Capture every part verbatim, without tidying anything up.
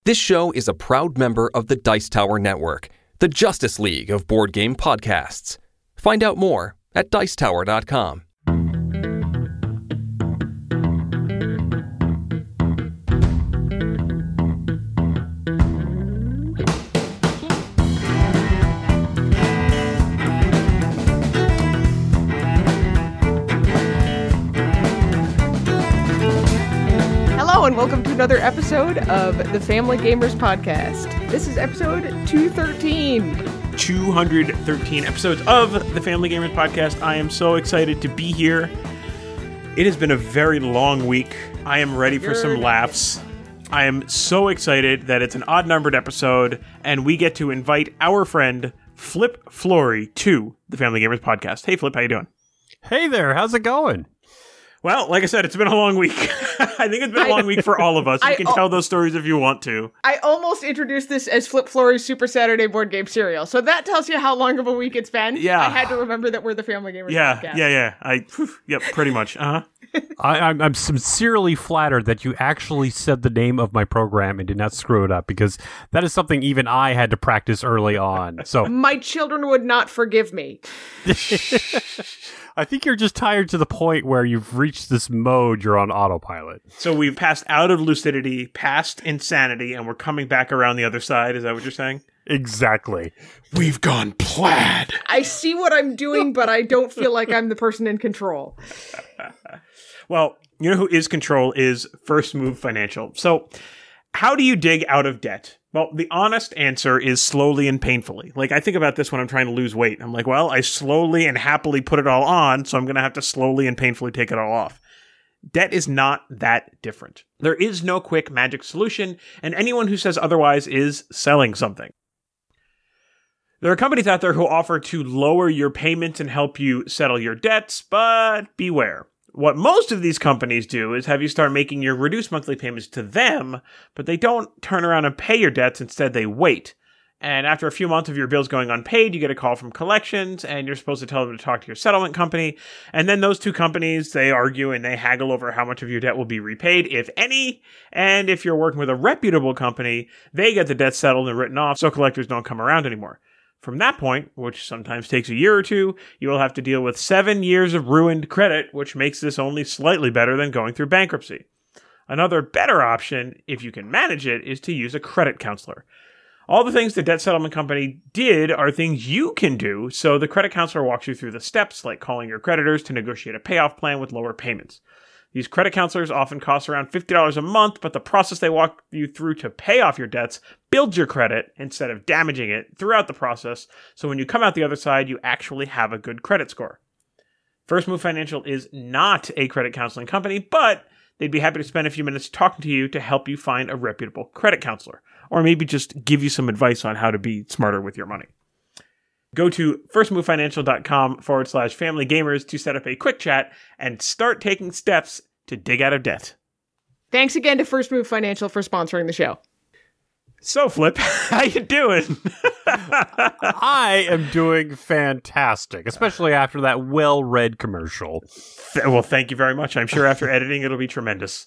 This show is a proud member of the Dice Tower Network, the Justice League of board game podcasts. Find out more at dice tower dot com. And welcome to another episode of the Family Gamers Podcast. This is episode two thirteen. two hundred thirteen episodes of the Family Gamers Podcast. I am so excited to be here. It has been a very long week. I am ready for some laughs. I am so excited that it's an odd-numbered episode, and we get to invite our friend Flip Flory to the Family Gamers Podcast. Hey, Flip, how you doing? Hey there, how's it going? Well, like I said, it's been a long week. I think it's been a long week for all of us. You I, can oh, tell those stories if you want to. I almost introduced this as Flip Flory's Super Saturday board game serial. So that tells you how long of a week it's been. Yeah. I had to remember that we're the Family Gamers yeah, Podcast. Yeah, yeah, yeah. I, whew, yep, pretty much. Uh-huh. I, I'm, I'm sincerely flattered that you actually said the name of my program and did not screw it up, because that is something even I had to practice early on. So my children would not forgive me. I think you're just tired to the point where you've reached this mode you're on autopilot. So we've passed out of lucidity, past insanity, and we're coming back around the other side. Is that what you're saying? Exactly. We've gone plaid. I see what I'm doing, but I don't feel like I'm the person in control. Well, you know who is control is First Move Financial. So how do you dig out of debt? Well, the honest answer is slowly and painfully. Like, I think about this when I'm trying to lose weight. I'm like, well, I slowly and happily put it all on, so I'm going to have to slowly and painfully take it all off. Debt is not that different. There is no quick magic solution, and anyone who says otherwise is selling something. There are companies out there who offer to lower your payments and help you settle your debts, but beware. What most of these companies do is have you start making your reduced monthly payments to them, but they don't turn around and pay your debts. Instead, they wait. And after a few months of your bills going unpaid, you get a call from collections, and you're supposed to tell them to talk to your settlement company. And then those two companies, they argue and they haggle over how much of your debt will be repaid, if any. And if you're working with a reputable company, they get the debt settled and written off, so collectors don't come around anymore. From that point, which sometimes takes a year or two, you will have to deal with seven years of ruined credit, which makes this only slightly better than going through bankruptcy. Another better option, if you can manage it, is to use a credit counselor. All the things the debt settlement company did are things you can do, so the credit counselor walks you through the steps, like calling your creditors to negotiate a payoff plan with lower payments. These credit counselors often cost around fifty dollars a month, but the process they walk you through to pay off your debts builds your credit instead of damaging it throughout the process, so when you come out the other side, you actually have a good credit score. First Move Financial is not a credit counseling company, but they'd be happy to spend a few minutes talking to you to help you find a reputable credit counselor, or maybe just give you some advice on how to be smarter with your money. Go to firstmovefinancial.com forward slash family gamers to set up a quick chat and start taking steps to dig out of debt. Thanks again to First Move Financial for sponsoring the show. So, Flip, how you doing? I am doing fantastic, especially after that well-read commercial. Well, thank you very much. I'm sure after editing, it'll be tremendous.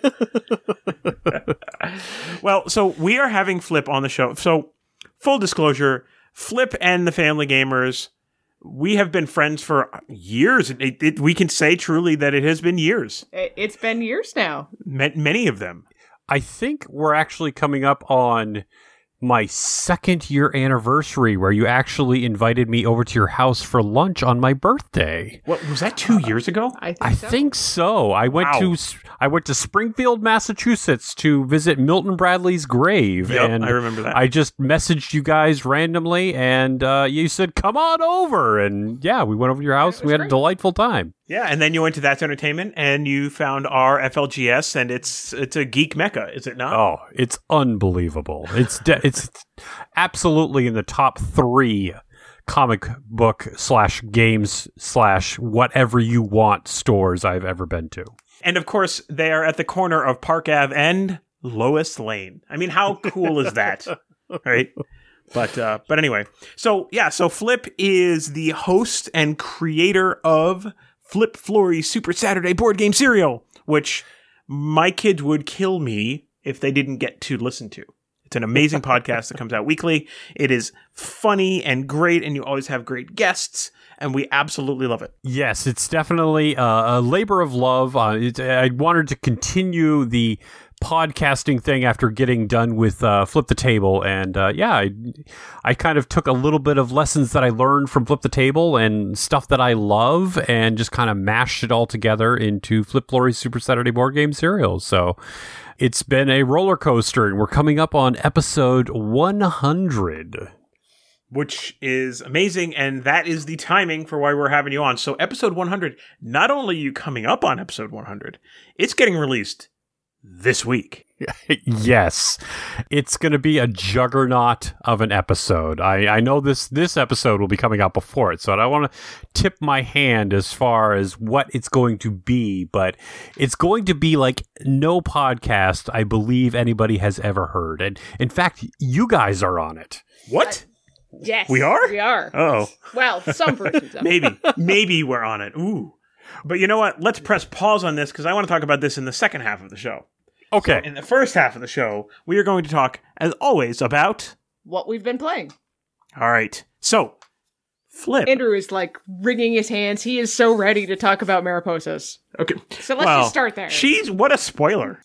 Well, so we are having Flip on the show. So, full disclosure, Flip and the Family Gamers, we have been friends for years. It, it, we can say truly that it has been years. It's been years now. Ma- many of them. I think we're actually coming up on my second year anniversary where you actually invited me over to your house for lunch on my birthday. What was that two years ago? I think I so. think so. I went Wow. to I went to Springfield, Massachusetts to visit Milton Bradley's grave. Yep, and I remember that. I just messaged you guys randomly, and uh, you said, "Come on over." And yeah, we went over to your house. It And was we had great. a delightful time. Yeah, and then you went to That's Entertainment and you found our F L G S, and it's it's a geek mecca, is it not? Oh, it's unbelievable. It's de- it's absolutely in the top three comic book slash games slash whatever you want stores I've ever been to. And of course, they are at the corner of Park Ave and Lois Lane. I mean, how cool is that? Right? But uh, but anyway, so yeah, so Flip is the host and creator of Flip Flory Super Saturday board game serial, which my kids would kill me if they didn't get to listen to. It's an amazing podcast that comes out weekly. It is funny and great, and you always have great guests, and we absolutely love it. Yes, it's definitely uh, a labor of love. Uh, it, I wanted to continue the podcasting thing after getting done with uh, Flip the Table, and uh, yeah, I, I kind of took a little bit of lessons that I learned from Flip the Table and stuff that I love, and just kind of mashed it all together into Flip Glory's Super Saturday Board Game Serials. So it's been a roller coaster, and we're coming up on episode one hundred. Which is amazing, and that is the timing for why we're having you on. So episode one hundred, not only are you coming up on episode one hundred, it's getting released this week. Yes, it's going to be a juggernaut of an episode. I, I know this this episode will be coming out before it, so I don't want to tip my hand as far as what it's going to be, but it's going to be like no podcast I believe anybody has ever heard. And in fact, you guys are on it. What? Yes. We are? We are. Oh. Well, some versions of it. Maybe. Maybe we're on it. Ooh. But you know what? Let's press pause on this because I want to talk about this in the second half of the show. Okay. So in the first half of the show, we are going to talk, as always, about... what we've been playing. All right. So, Flip. Andrew is like wringing his hands. He is so ready to talk about Mariposas. Okay. So let's well, just start there. She's... What a spoiler.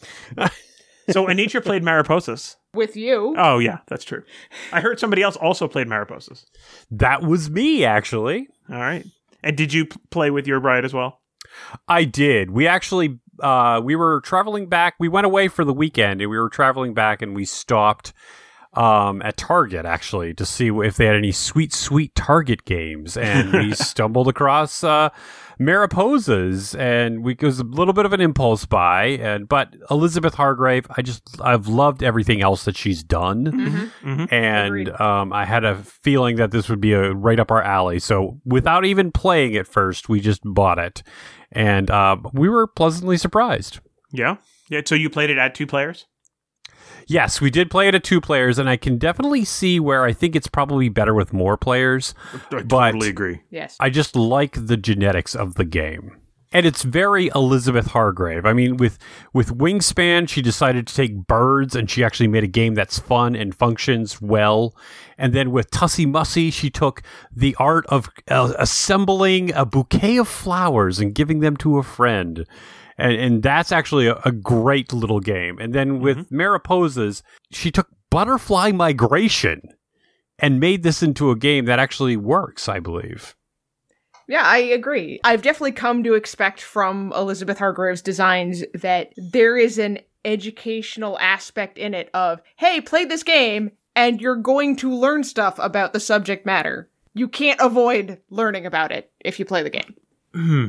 So, Anitra played Mariposas. With you. Oh, yeah, that's true. I heard somebody else also played Mariposas. That was me, actually. All right. And did you p- play with your bride as well? I did. We actually, uh, we were traveling back. We went away for the weekend, and we were traveling back, and we stopped um, at Target, actually, to see if they had any sweet, sweet Target games. And we stumbled across uh, Mariposas, and we, it was a little bit of an impulse buy. And but Elizabeth Hargrave, I just, I've loved everything else that she's done. Mm-hmm. Mm-hmm. And um, I had a feeling that this would be a, right up our alley. So without even playing it first, we just bought it. And uh, we were pleasantly surprised. Yeah? Yeah. So you played it at two players? Yes, we did play it at two players, and I can definitely see where I think it's probably better with more players. I but totally agree. Yes. I just like the genetics of the game. And it's very Elizabeth Hargrave. I mean, with with Wingspan, she decided to take birds, and she actually made a game that's fun and functions well. And then with Tussie Mussy, she took the art of uh, assembling a bouquet of flowers and giving them to a friend. And, and that's actually a, a great little game. And then with mm-hmm. Mariposas, she took Butterfly Migration and made this into a game that actually works, I believe. Yeah, I agree. I've definitely come to expect from Elizabeth Hargrave's designs that there is an educational aspect in it of, hey, play this game and you're going to learn stuff about the subject matter. You can't avoid learning about it if you play the game. Hmm.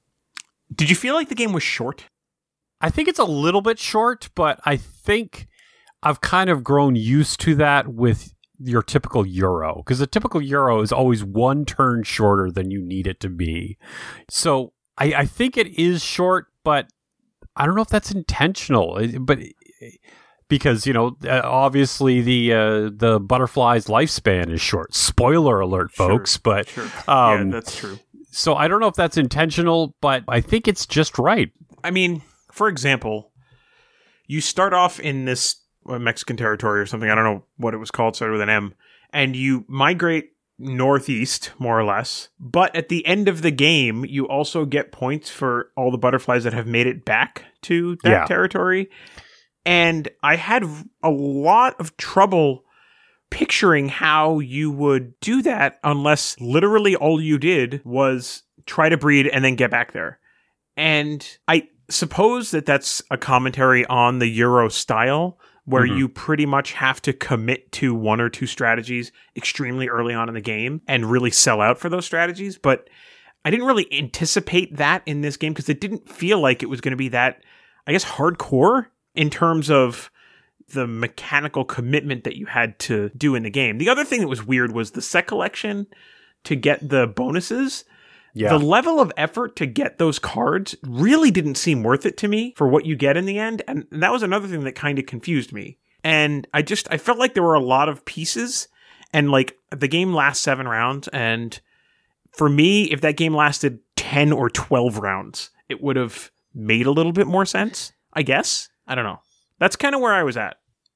Did you feel like the game was short? I think it's a little bit short, but I think I've kind of grown used to that with your typical Euro, because a typical Euro is always one turn shorter than you need it to be. So I, I think it is short, but I don't know if that's intentional. But because, you know, obviously the uh, the butterfly's lifespan is short. Spoiler alert, folks. Sure, but sure. Um, yeah, that's true. So I don't know if that's intentional, but I think it's just right. I mean, for example, you start off in this uh, Mexican territory or something. I don't know what it was called, started with an M. And you migrate northeast, more or less. But at the end of the game, you also get points for all the butterflies that have made it back to that Yeah. territory. And I had a lot of trouble picturing how you would do that unless literally all you did was try to breed and then get back there. And I suppose that that's a commentary on the Euro style, where Mm-hmm. you pretty much have to commit to one or two strategies extremely early on in the game and really sell out for those strategies. But I didn't really anticipate that in this game because it didn't feel like it was going to be that, I guess, hardcore in terms of the mechanical commitment that you had to do in the game. The other thing that was weird was the set collection to get the bonuses. Yeah. The level of effort to get those cards really didn't seem worth it to me for what you get in the end. And that was another thing that kind of confused me. And I just, I felt like there were a lot of pieces, and like the game lasts seven rounds. And for me, if that game lasted ten or twelve rounds, it would have made a little bit more sense, I guess. I don't know. That's kind of where I was at.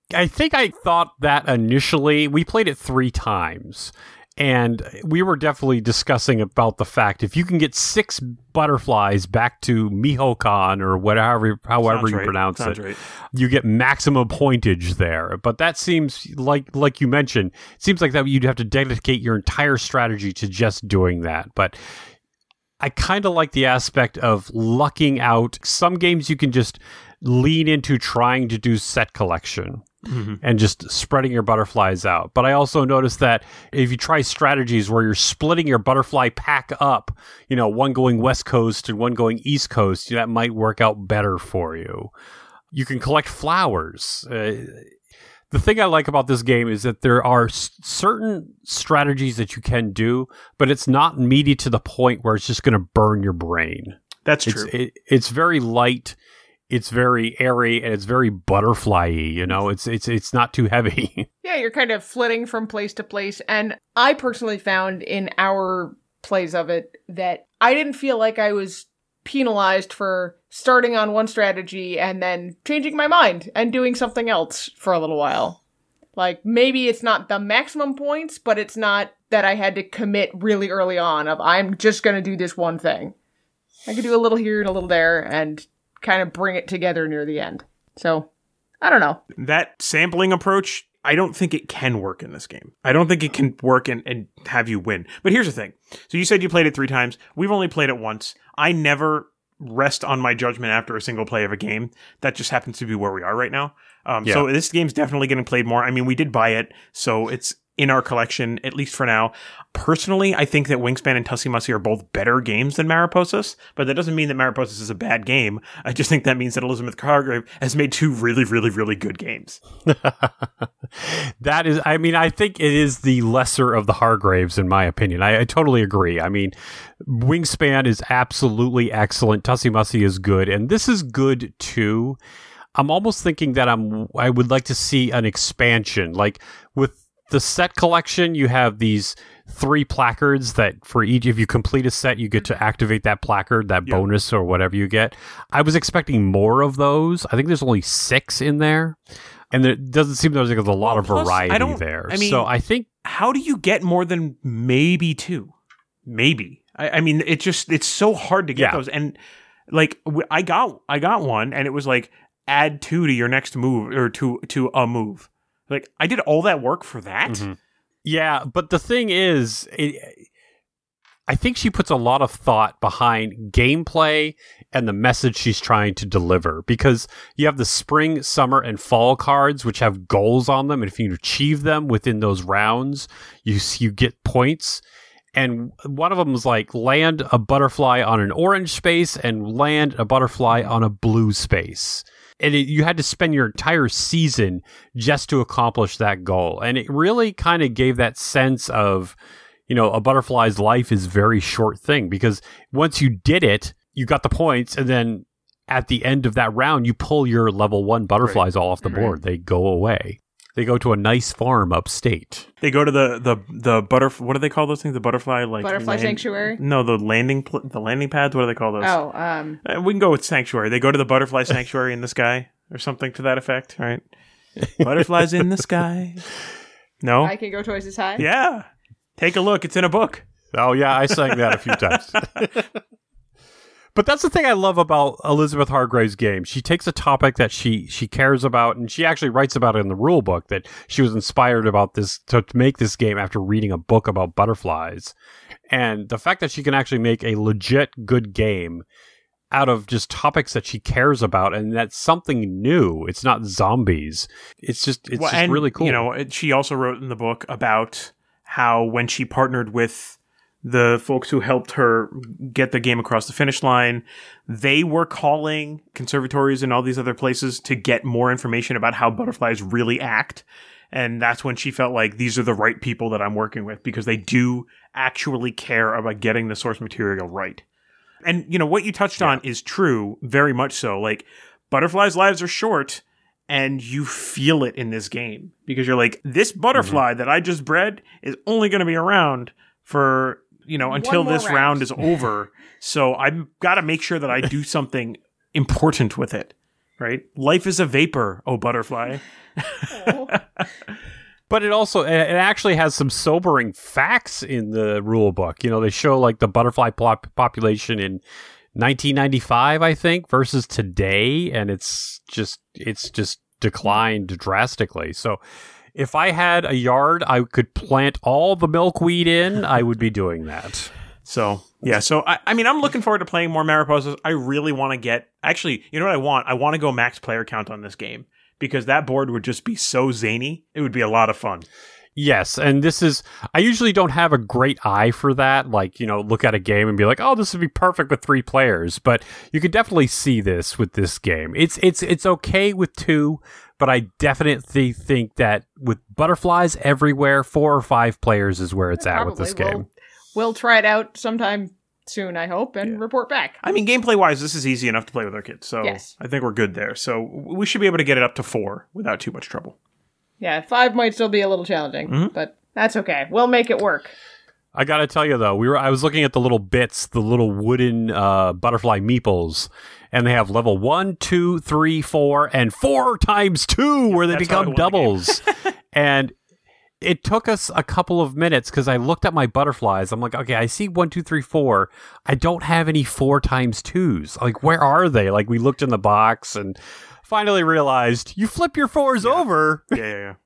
I think I thought that initially. We played it three times. And we were definitely discussing about the fact if you can get six butterflies back to Mihokan or whatever, however Sounds you right. pronounce Sounds it, right. you get maximum pointage there. But that seems like, like you mentioned, it seems like that you'd have to dedicate your entire strategy to just doing that. But I kind of like the aspect of lucking out. Some games you can just lean into trying to do set collection. Mm-hmm. And just spreading your butterflies out. But I also noticed that if you try strategies where you're splitting your butterfly pack up, you know, one going west coast and one going east coast, that might work out better for you. You can collect flowers. Uh, the thing I like about this game is that there are s- certain strategies that you can do, but it's not meaty to the point where it's just going to burn your brain. That's it's, true. It, it's very light. It's very airy and it's very butterfly-y, you know, it's it's it's not too heavy. Yeah, you're kind of flitting from place to place. And I personally found in our plays of it that I didn't feel like I was penalized for starting on one strategy and then changing my mind and doing something else for a little while. Like, maybe it's not the maximum points, but it's not that I had to commit really early on of I'm just going to do this one thing. I could do a little here and a little there and kind of bring it together near the end. So, I don't know. That sampling approach, I don't think it can work in this game. I don't think it can work and, and have you win. But here's the thing. So you said you played it three times. We've only played it once. I never rest on my judgment after a single play of a game. That just happens to be where we are right now. Um, yeah. So this game's definitely getting played more. I mean, we did buy it, so it's in our collection, at least for now. Personally, I think that Wingspan and Tussie Mussie are both better games than Mariposas, but that doesn't mean that Mariposas is a bad game. I just think that means that Elizabeth Hargrave has made two really, really, really good games. That is, I mean, I think it is the lesser of the Hargraves, in my opinion. I, I totally agree. I mean, Wingspan is absolutely excellent. Tussie Mussie is good, and this is good too. I'm almost thinking that I'm, I would like to see an expansion, like with the set collection, you have these three placards that for each, if you complete a set, you get to activate that placard, that Yep. bonus or whatever you get. I was expecting more of those. I think there's only six in there. And there doesn't seem there's like a lot Well, of plus, variety I don't- there. I mean, so I think How do you get more than maybe two? Maybe. I, I mean, it just, it's so hard to get Yeah. those. And like, w- I got, I got one and it was like, add two to your next move or to, to a move. Like, I did all that work for that? Mhm. Yeah, but the thing is, it, I think she puts a lot of thought behind gameplay and the message she's trying to deliver, because you have the spring, summer, and fall cards, which have goals on them. And if you achieve them within those rounds, you you get points. And one of them was like land a butterfly on an orange space and land a butterfly on a blue space. And it, you had to spend your entire season just to accomplish that goal. And it really kind of gave that sense of, you know, a butterfly's life is a very short thing, because once you did it, you got the points. And then at the end of that round, you pull your level one butterflies all off the board. They go away. They go to a nice farm upstate. They go to the, the, the butterfly, what do they call those things? The butterfly, like. Butterfly land- sanctuary? No, the landing, pl- the landing pads, what do they call those? Oh, um, Uh, we can go with sanctuary. They go to the butterfly sanctuary in the sky or something to that effect, right? Butterflies in the sky. No? I Can Go Twice as High? Yeah. Take a look. It's in a book. Oh, yeah, I sang that a few times. But that's the thing I love about Elizabeth Hargrave's game. She takes a topic that she she cares about, and she actually writes about it in the rule book, that she was inspired about this to make this game after reading a book about butterflies. And the fact that she can actually make a legit good game out of just topics that she cares about, and that's something new. It's not zombies. It's just it's Well, just and, really cool. You know, it, she also wrote in the book about how when she partnered with the folks who helped her get the game across the finish line, they were calling conservatories and all these other places to get more information about how butterflies really act. And that's when she felt like these are the right people that I'm working with, because they do actually care about getting the source material right. And, you know, what you touched Yeah. on is true, very much so. Like, butterflies' lives are short, and you feel it in this game. Because you're like, this butterfly mm-hmm. that I just bred is only going to be around for, you know, until this round. round is over. So I've got to make sure that I do something important with it. right? Life is a vapor, oh butterfly. Oh. But it also, it actually has some sobering facts in the rule book. You know, they show like the butterfly pop- population in nineteen ninety-five, I think, versus today. And it's just, it's just declined drastically. So if I had a yard, I could plant all the milkweed in, I would be doing that. So, yeah. So, I, I mean, I'm looking forward to playing more Mariposas. I really want to get, actually, you know what I want? I want to go max player count on this game. Because that board would just be so zany. It would be a lot of fun. Yes, and this is... I usually don't have a great eye for that. Like, you know, look at a game and be like, oh, this would be perfect with three players. But you could definitely see this with this game. It's it's it's okay with two, but I definitely think that with butterflies everywhere, four or five players is where it's Yeah, at with this probably. game. We'll, we'll try it out sometime soon, I hope, and Yeah. report back. I mean, gameplay-wise, this is easy enough to play with our kids. So Yes. I think we're good there. So we should be able to get it up to four without too much trouble. Yeah, five might still be a little challenging, Mhm. but that's okay. We'll make it work. I gotta tell you though, we were I was looking at the little bits, the little wooden uh, butterfly meeples, and they have level one, two, three, four, and four times two, where they that's how I become won the game. doubles. And it took us a couple of minutes because I looked at my butterflies. I'm like, okay, I see one, two, three, four. I don't have any four times twos. Like, where are they? Like, we looked in the box and finally realized you flip your fours over. Yeah, yeah, yeah.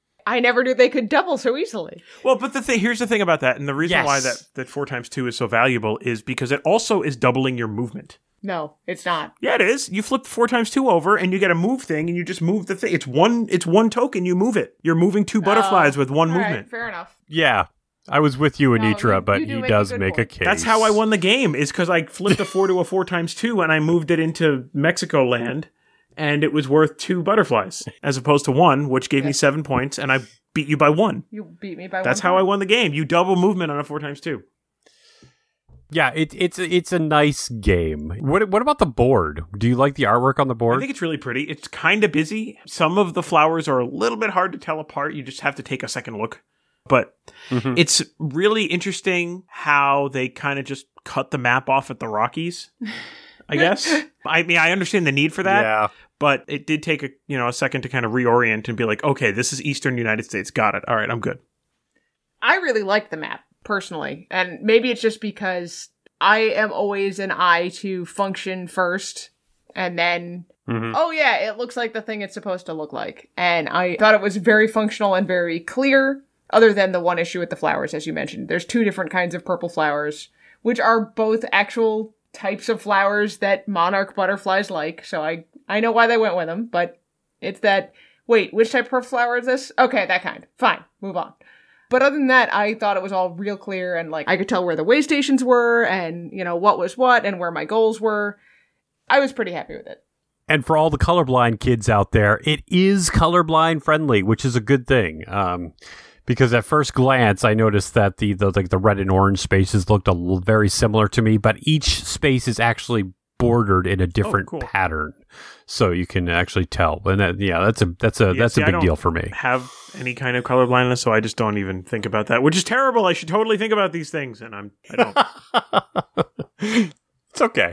I never knew they could double so easily. Well, but the thing here's the thing about that, and the reason Yes. why that, that four times two is so valuable is because it also is doubling your movement. No, it's not. Yeah, it is. You flip four times two over, and you get a move thing, and you just move the thing. It's one. It's one token. You move it. You're moving two butterflies Oh, with one all right, movement. fair enough. Yeah, I was with you, No, Anitra, you- but you do he make a does good make a point. case. That's how I won the game. Is because I flipped a four to a four times two, and I moved it into Mexico land, and it was worth two butterflies as opposed to one, which gave me seven points, and I beat you by one. You beat me by That's one how I point. won the game. You double movement on a four times two. Yeah, it, it's it's a nice game. What what about the board? Do you like the artwork on the I board? think it's really pretty. It's kind of busy. Some of the flowers are a little bit hard to tell apart. You just have to take a second look. But Mhm. it's really interesting how they kind of just cut the map off at the Rockies, I guess. I mean, I understand the need for that, Yeah. but it did take a you know a second to kind of reorient and be like, okay, this is Eastern United States. Got it. All right, I'm good. I really like the map, personally. And maybe it's just because I am always an eye to function first, and then, Mhm. oh yeah, it looks like the thing it's supposed to look like. And I thought it was very functional and very clear, other than the one issue with the flowers, as you mentioned. There's two different kinds of purple flowers, which are both actual types of flowers that monarch butterflies like, so I, I know why they went with them, but it's that, wait, which type of purple flower is this? Okay, that kind. Fine, move on. But other than that, I thought it was all real clear, and like I could tell where the way stations were and, you know, what was what and where my goals were. I was pretty happy with it. And for all the colorblind kids out there, it is colorblind friendly, which is a good thing. Um, because at first glance, I noticed that the, the like the red and orange spaces looked a little very similar to me, but each space is actually bordered in a different cool. pattern, so you can actually tell. And that, yeah, that's a that's a Yeah, that's see, a I big don't deal for me. Have any kind of color blindness, so I just don't even think about that, which is terrible. I should totally think about these things, and I'm I don't. It's okay.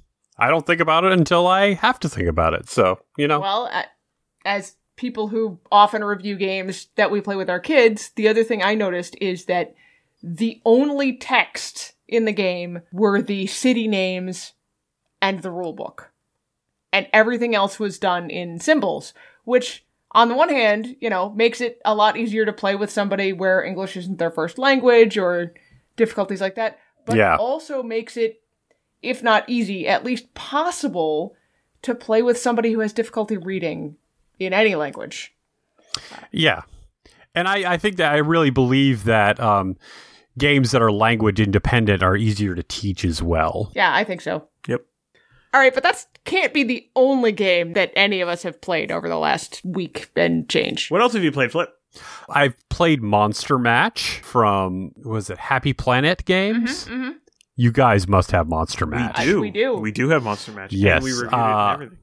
I don't think about it until I have to think about it. So you know, Well, a- as people who often review games that we play with our kids, the other thing I noticed is that the only text in the game were the city names and the rule book. And everything else was done in symbols, which on the one hand, you know, makes it a lot easier to play with somebody where English isn't their first language or difficulties like that, but Yeah. also makes it, if not easy, at least possible to play with somebody who has difficulty reading in any language. yeah. And I, I think that I really believe that um, games that are language independent are easier to teach as well. Yeah, I think so. Yep. All right, but that's can't be the only game that any of us have played over the last week and change. What else have you played, Flip? I've played Monster Match from, was it Happy Planet Games? Mm-hmm. You guys must have Monster Match. I- we do. We do have Monster Match. Yes, And we reviewed it uh, and everything.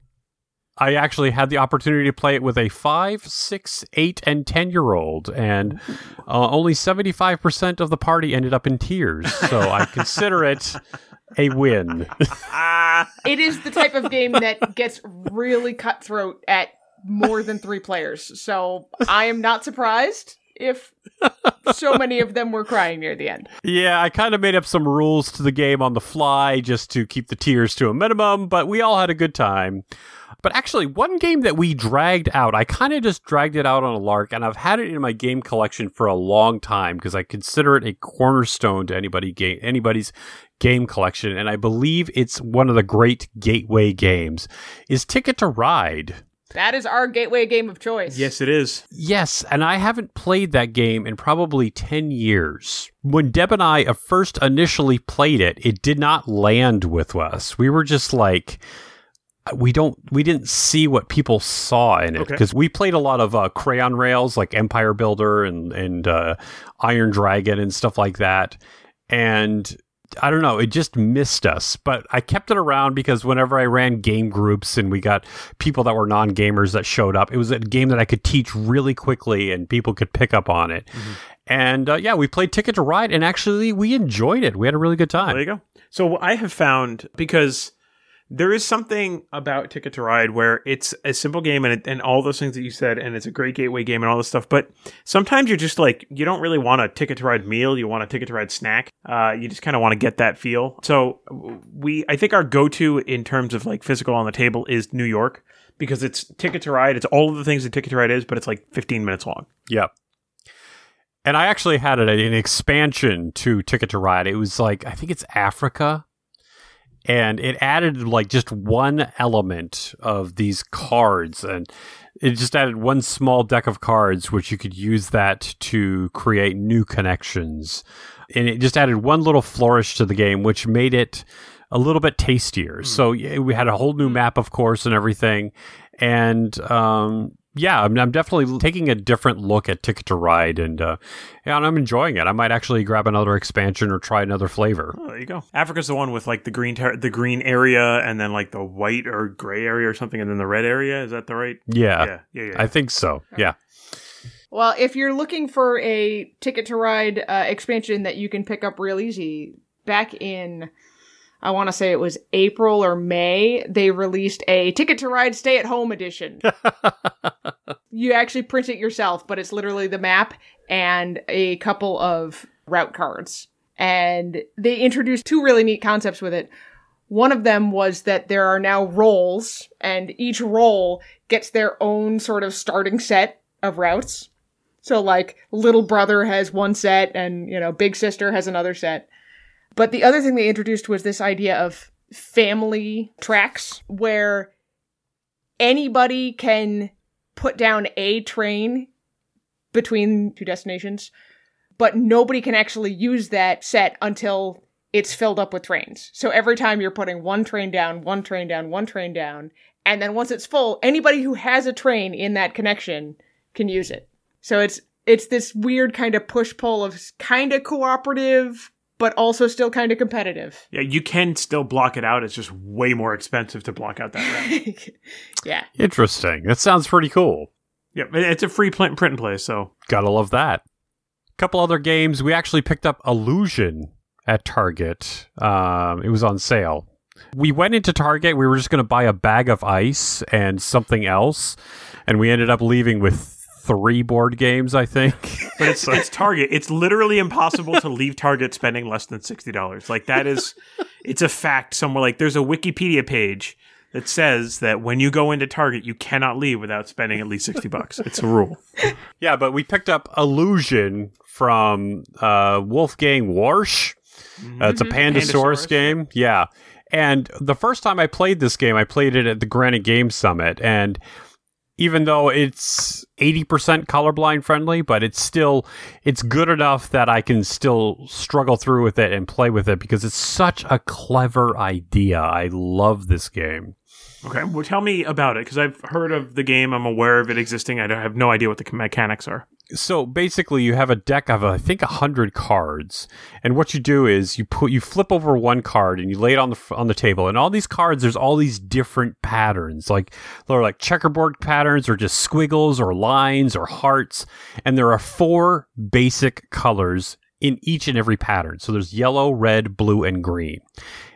I actually had the opportunity to play it with a five, six, eight, and ten year old, and uh, only seventy-five percent of the party ended up in tears. So I consider it a win. It is the type of game that gets really cutthroat at more than three players. So I am not surprised if so many of them were crying near the end. Yeah, I kind of made up some rules to the game on the fly just to keep the tears to a minimum, but we all had a good time. But actually, one game that we dragged out, I kind of just dragged it out on a lark, and I've had it in my game collection for a long time because I consider it a cornerstone to anybody game, anybody's game collection, and I believe it's one of the great gateway games, is Ticket to Ride. That is our gateway game of choice. Yes, it is. Yes, and I haven't played that game in probably ten years. When Deb and I first initially played it, it did not land with us. We were just like... We don't. We didn't see what people saw in it because okay. we played a lot of uh, crayon rails like Empire Builder and and uh, Iron Dragon and stuff like that. And I don't know, it just missed us. But I kept it around because whenever I ran game groups and we got people that were non-gamers that showed up, it was a game that I could teach really quickly and people could pick up on it. Mm-hmm. And uh, yeah, we played Ticket to Ride and actually we enjoyed it. We had a really good time. There you go. So I have found because. There is something about Ticket to Ride where it's a simple game and it, and all those things that you said, and it's a great gateway game and all this stuff. But sometimes you're just like, you don't really want a Ticket to Ride meal. You want a Ticket to Ride snack. Uh, you just kind of want to get that feel. So we, I think our go-to in terms of like physical on the table is New York because it's Ticket to Ride. It's all of the things that Ticket to Ride is, but it's like fifteen minutes long. Yep. And I actually had it an expansion to Ticket to Ride. It was like, I think it's Africa. And it added like just one element of these cards, and it just added one small deck of cards, which you could use that to create new connections. And it just added one little flourish to the game, which made it a little bit tastier. Mm. So yeah, we had a whole new map, of course, and everything. And um, yeah, I'm, I'm definitely taking a different look at Ticket to Ride, and uh, yeah, and I'm enjoying it. I might actually grab another expansion or try another flavor. Oh, there you go. Africa's the one with like the green ter- the green area, and then like the white or gray area or something, and then the red area. Is that the right? Yeah, yeah, yeah. yeah. I think so. Yeah. Well, if you're looking for a Ticket to Ride uh, expansion that you can pick up real easy, back in, I want to say it was April or May, they released a Ticket to Ride stay-at-home edition. You actually print it yourself, but it's literally the map and a couple of route cards. And they introduced two really neat concepts with it. One of them was that there are now roles, and each role gets their own sort of starting set of routes. So, like, Little Brother has one set, and, you know, Big Sister has another set. But the other thing they introduced was this idea of family tracks, where anybody can put down a train between two destinations, but nobody can actually use that set until it's filled up with trains. So every time you're putting one train down, one train down, one train down, and then once it's full, anybody who has a train in that connection can use it. So it's it's this weird kind of push-pull of kind of cooperative, but also still kind of competitive. Yeah, you can still block it out. It's just way more expensive to block out that route. Yeah. Interesting. That sounds pretty cool. Yeah, it's a free print and play, so. Gotta love that. A couple other games. We actually picked up Illusion at Target. Um, it was on sale. We went into Target. We were just going to buy a bag of ice and something else. And we ended up leaving with three board games, I think. But it's, it's Target. It's literally impossible to leave Target spending less than sixty dollars. Like, that is, it's a fact somewhere. Like, there's a Wikipedia page that says that when you go into Target, you cannot leave without spending at least sixty bucks. It's a rule. Yeah, but we picked up Illusion from uh, Wolfgang Warsch. Mm-hmm. Uh, it's a Pandasaurus, Pandasaurus game. Yeah. And the first time I played this game, I played it at the Granite Game Summit, and even though it's eighty percent colorblind friendly, but it's still, it's good enough that I can still struggle through with it and play with it because it's such a clever idea. I love this game. Okay, well, tell me about it, because I've heard of the game. I'm aware of it existing. I have no idea what the mechanics are. So basically, you have a deck of, I think, one hundred cards. And what you do is you put you flip over one card and you lay it on the on the table. And all these cards, there's all these different patterns. Like, they're like checkerboard patterns or just squiggles or lines or hearts. And there are four basic colors in each and every pattern. So there's yellow, red, blue, and green.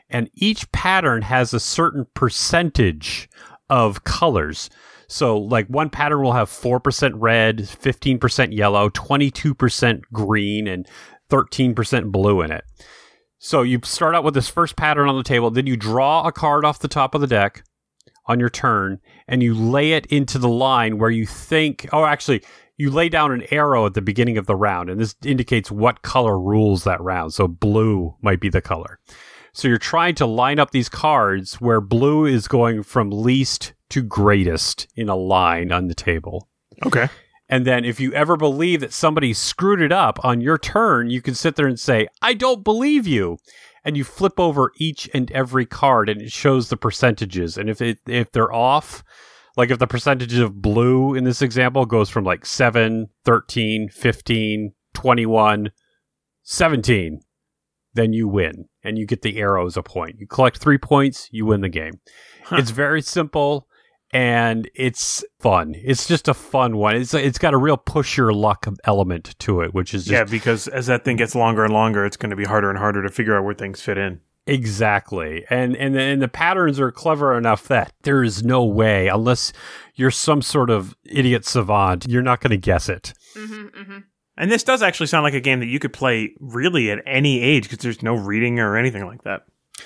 and each pattern has a certain percentage of colors. So like one pattern will have four percent red, fifteen percent yellow, twenty-two percent green, and thirteen percent blue in it. So you start out with this first pattern on the table, then you draw a card off the top of the deck on your turn, and you lay it into the line where you think, oh, actually, you lay down an arrow at the beginning of the round, and this indicates what color rules that round. So blue might be the color. So you're trying to line up these cards where blue is going from least to greatest in a line on the table. Okay. And then if you ever believe that somebody screwed it up on your turn, you can sit there and say, I don't believe you. And you flip over each and every card and it shows the percentages. And if it, if they're off, like if the percentage of blue in this example goes from like seven, thirteen, fifteen, twenty-one, seventeen, then you win and you get the arrow as a point. You collect three points, you win the game. Huh. It's very simple. And it's fun. It's just a fun one. It's it's got a real push your luck element to it, which is just, yeah. Because as that thing gets longer and longer, it's going to be harder and harder to figure out where things fit in. Exactly, and and the, and the patterns are clever enough that there is no way, unless you're some sort of idiot savant, you're not going to guess it. Mm-hmm, mm-hmm. And this does actually sound like a game that you could play really at any age because there's no reading or anything like that.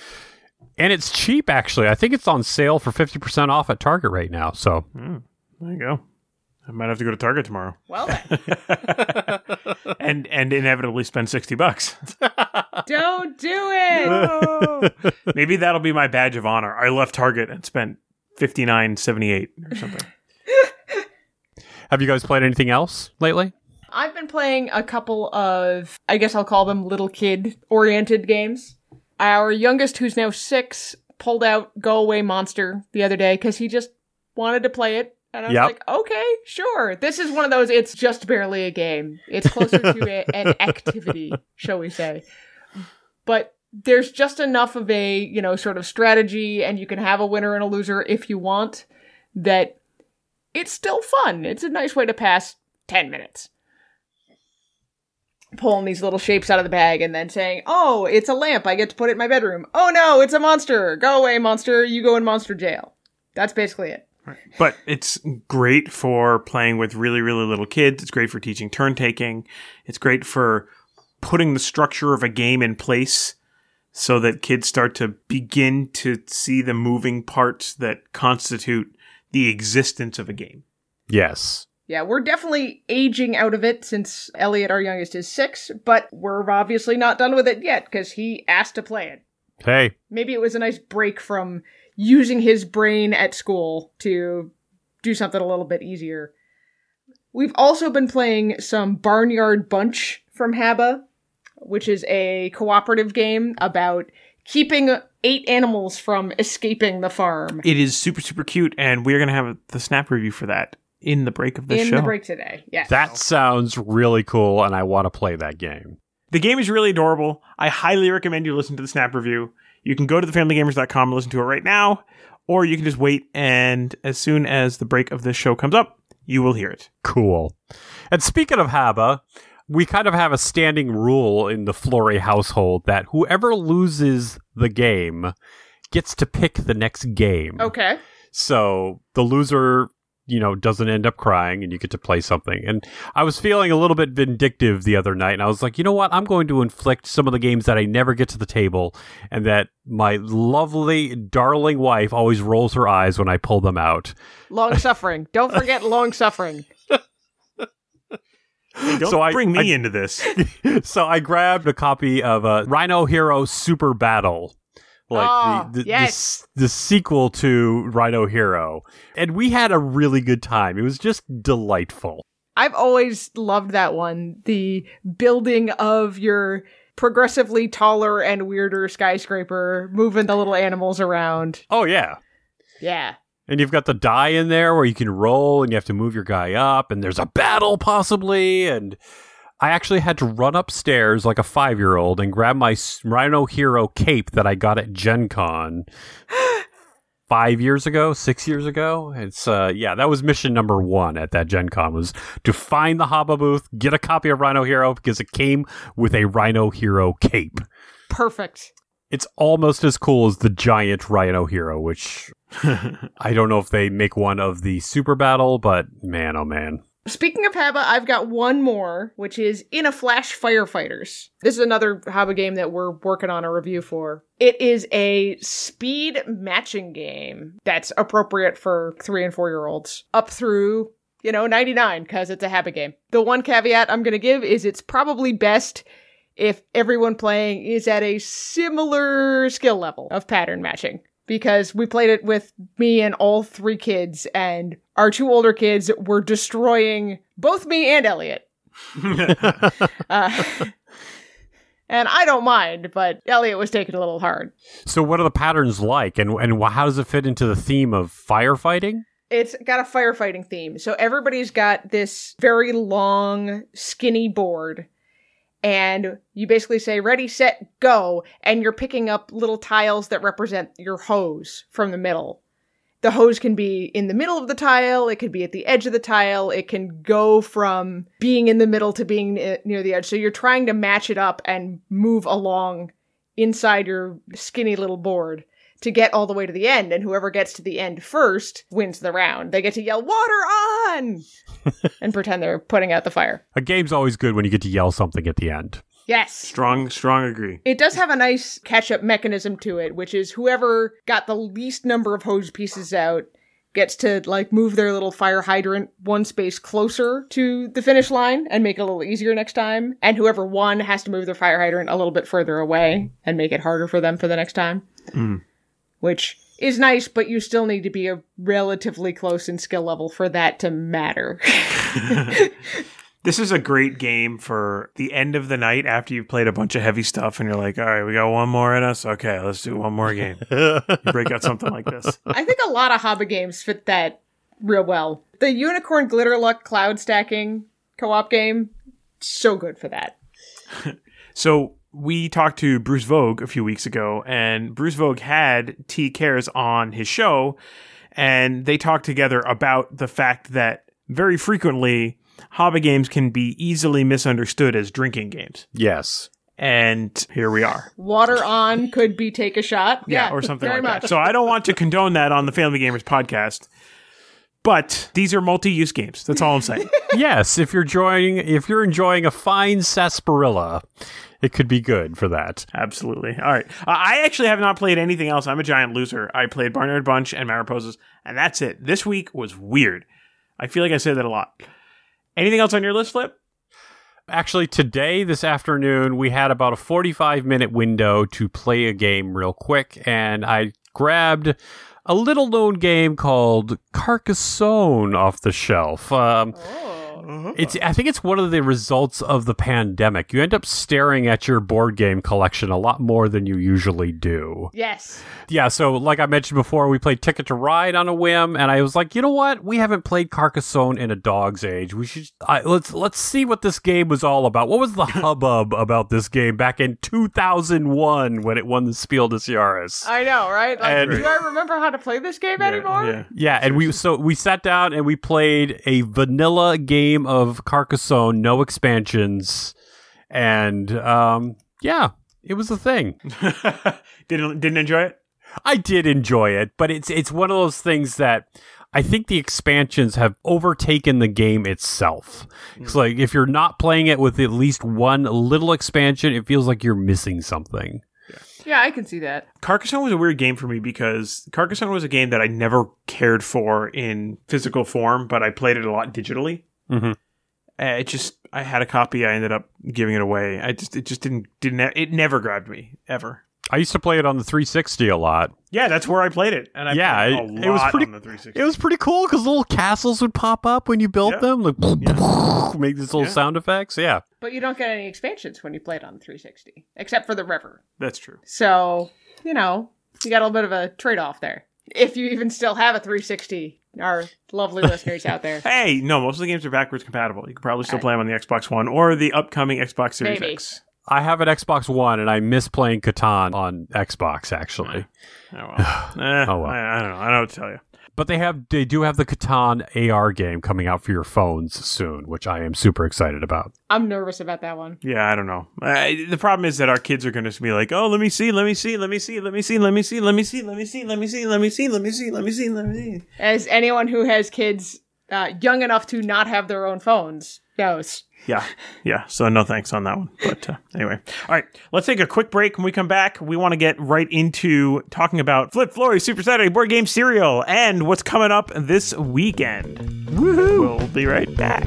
And it's cheap, actually. I think it's on sale for fifty percent off at Target right now. So mm, there you go. I might have to go to Target tomorrow. Well then. and and inevitably spend sixty bucks. Don't do it! Maybe that'll be my badge of honor. I left Target and spent fifty-nine seventy-eight or something. Have you guys played anything else lately? I've been playing a couple of, I guess I'll call them little kid-oriented games. Our youngest, who's now six, pulled out Go Away Monster the other day because he just wanted to play it. And I was yep. like, okay, sure. This is one of those, it's just barely a game. It's closer to a, an activity, shall we say. But there's just enough of a, you know, sort of strategy, and you can have a winner and a loser if you want, that it's still fun. It's a nice way to pass ten minutes. Pulling these little shapes out of the bag and then saying, oh, it's a lamp. I get to put it in my bedroom. Oh, no, it's a monster. Go away, monster. You go in monster jail. That's basically it. But it's great for playing with really, really little kids. It's great for teaching turn taking. It's great for putting the structure of a game in place so that kids start to begin to see the moving parts that constitute the existence of a game. Yes. Yeah, we're definitely aging out of it since Elliot, our youngest, is six, but we're obviously not done with it yet because he asked to play it. Hey. Maybe it was a nice break from using his brain at school to do something a little bit easier. We've also been playing some Barnyard Bunch from Haba, which is a cooperative game about keeping eight animals from escaping the farm. It is super, super cute, and we're going to have the snap review for that in the break of this in show. In the break today, yes. That sounds really cool, and I want to play that game. The game is really adorable. I highly recommend you listen to the snap review. You can go to the family gamers dot com and listen to it right now, or you can just wait, and as soon as the break of this show comes up, you will hear it. Cool. And speaking of Haba, we kind of have a standing rule in the Flore household that whoever loses the game gets to pick the next game. Okay. So the loser, you know, doesn't end up crying and you get to play something. And I was feeling a little bit vindictive the other night, and I was like, you know what? I'm going to inflict some of the games that I never get to the table and that my lovely, darling wife always rolls her eyes when I pull them out. Long suffering. Don't forget long suffering. Don't so I, bring me I, into this. So I grabbed a copy of uh, Rhino Hero Super Battle. Like oh, the, the, yes. the, the sequel to Rhino Hero. And we had a really good time. It was just delightful. I've always loved that one. The building of your progressively taller and weirder skyscraper, moving the little animals around. Oh, yeah. Yeah. And you've got the die in there where you can roll and you have to move your guy up and there's a battle possibly. And I actually had to run upstairs like a five-year-old and grab my Rhino Hero cape that I got at Gen Con five years ago, six years ago. It's, uh, yeah, that was mission number one at that Gen Con, was to find the Haba booth, get a copy of Rhino Hero because it came with a Rhino Hero cape. Perfect. It's almost as cool as the giant Rhino Hero, which I don't know if they make one of the Super Battle, but man, oh man. Speaking of Haba, I've got one more, which is In a Flash Firefighters. This is another Haba game that we're working on a review for. It is a speed matching game that's appropriate for three and four-year-olds up through, you know, ninety-nine, because it's a Haba game. The one caveat I'm going to give is it's probably best if everyone playing is at a similar skill level of pattern matching. Because we played it with me and all three kids, and our two older kids were destroying both me and Elliot. uh, and I don't mind, but Elliot was taking it a little hard. So what are the patterns like, and, and how does it fit into the theme of firefighting? It's got a firefighting theme. So everybody's got this very long, skinny board. And you basically say, ready, set, go, and you're picking up little tiles that represent your hose from the middle. The hose can be in the middle of the tile, it could be at the edge of the tile, it can go from being in the middle to being near the edge. So you're trying to match it up and move along inside your skinny little board to get all the way to the end, and whoever gets to the end first wins the round. They get to yell, water on! and pretend they're putting out the fire. A game's always good when you get to yell something at the end. Yes. Strong, strong agree. It does have a nice catch-up mechanism to it, which is whoever got the least number of hose pieces out gets to, like, move their little fire hydrant one space closer to the finish line and make it a little easier next time. And whoever won has to move their fire hydrant a little bit further away and make it harder for them for the next time. Mm. Which is nice, but you still need to be a relatively close in skill level for that to matter. This is a great game for the end of the night after you've played a bunch of heavy stuff and you're like, all right, we got one more in us. Okay, let's do one more game. You break out something like this. I think a lot of Haba games fit that real well. The Unicorn Glitter Luck cloud stacking co-op game, so good for that. So we talked to Bruce Vogue a few weeks ago, and Bruce Vogue had T. Cares on his show, and they talked together about the fact that very frequently Haba games can be easily misunderstood as drinking games. Yes. And here we are. Water on could be take a shot. Yeah, Yeah, or something very like much. that. So I don't want to condone that on the Family Gamers podcast, but these are multi-use games. That's all I'm saying. Yes, if you're enjoying if you're enjoying a fine sarsaparilla, it could be good for that. Absolutely. All right. Uh, I actually have not played anything else. I'm a giant loser. I played Barnyard Bunch and Mariposas, and that's it. This week was weird. I feel like I say that a lot. Anything else on your list, Flip? Actually, today, this afternoon, we had about a forty-five minute window to play a game real quick, and I grabbed a little-known game called Carcassonne off the shelf. Um, Oh. It's. I think it's one of the results of the pandemic. You end up staring at your board game collection a lot more than you usually do. Yes. Yeah, so like I mentioned before, we played Ticket to Ride on a whim, and I was like, you know what? We haven't played Carcassonne in a dog's age. We should I, let's let's see what this game was all about. What was the hubbub about this game back in two thousand one when it won the Spiel des Jahres? I know, right? Like, And- do I remember how to play this game anymore? Yeah. Yeah, and we so we sat down and we played a vanilla game of Carcassonne, no expansions, and um, yeah, it was a thing. didn't didn't enjoy it? I did enjoy it, but it's it's one of those things that I think the expansions have overtaken the game itself. It's like if you're not playing it with at least one little expansion, it feels like you're missing something. Yeah, I can see that. Carcassonne was a weird game for me because Carcassonne was a game that I never cared for in physical form, but I played it a lot digitally. Mm-hmm. Uh, it just, I had a copy, I ended up giving it away. I just, it just didn't, didn't, it never grabbed me, ever. I used to play it on the three sixty a lot. Yeah, that's where I played it. And I Yeah, played it- a lot it was pretty- on the three sixty. It was pretty cool because little castles would pop up when you built Yeah. them, like make these little Yeah. sound effects. Yeah. But you don't get any expansions when you play it on the three sixty, except for the river. That's true. So, you know, you got a little bit of a trade-off there. If you even still have a three sixty, our lovely listeners out there. Hey, no, most of the games are backwards compatible. You can probably still Right. play them on the Xbox One or the upcoming Xbox Series Maybe. X. I have an Xbox One, and I miss playing Catan on Xbox, actually. Oh, well. eh, Oh, well. I, I don't know. I don't know what to tell you. But they have they do have the Catan A R game coming out for your phones soon, which I am super excited about. I'm nervous about that one. Yeah, I don't know. Uh, the problem is that our kids are going to be like, oh, let me see, let me see, let me see, let me see, let me see, let me see, let me see, let me see, let me see, let me see, let me see, let me see. As anyone who has kids uh, young enough to not have their own phones knows. Yeah, yeah. So no thanks on that one. But uh, anyway. All right, let's take a quick break. When we come back, we want to get right into talking about Flip Flory Super Saturday Board Game Serial and what's coming up this weekend. Woohoo! We'll be right back.